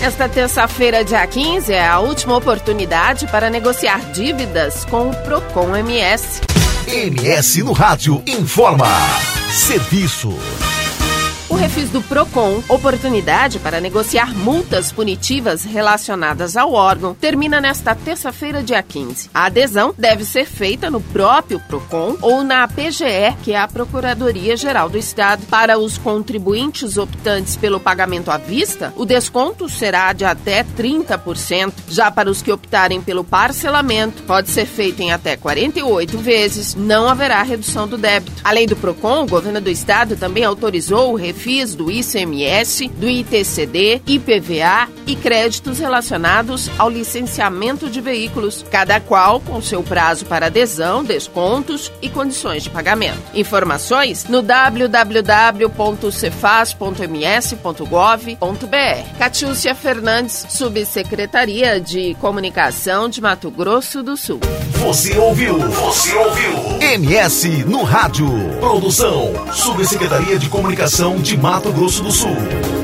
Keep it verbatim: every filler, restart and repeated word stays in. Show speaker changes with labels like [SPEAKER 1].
[SPEAKER 1] Esta terça-feira, dia quinze, é a última oportunidade para negociar dívidas com o Procon M S.
[SPEAKER 2] M S no Rádio informa. Serviço.
[SPEAKER 1] O refis do Procon, oportunidade para negociar multas punitivas relacionadas ao órgão, termina nesta terça-feira, dia quinze. A adesão deve ser feita no próprio Procon ou na P G E, que é a Procuradoria-Geral do Estado. Para os contribuintes optantes pelo pagamento à vista, o desconto será de até trinta por cento. Já para os que optarem pelo parcelamento, pode ser feito em até quarenta e oito vezes, não haverá redução do débito. Além do Procon, o governo do Estado também autorizou o refis do I C M S, do I T C D, I P V A e créditos relacionados ao licenciamento de veículos, cada qual com seu prazo para adesão, descontos e condições de pagamento. Informações no w w w ponto cefaz ponto m s ponto gov ponto b r. Catiúcia Fernandes, Subsecretaria de Comunicação de Mato Grosso do Sul.
[SPEAKER 2] Você ouviu? Você ouviu? M S no Rádio. Produção, Subsecretaria de Comunicação de Mato Grosso do Sul.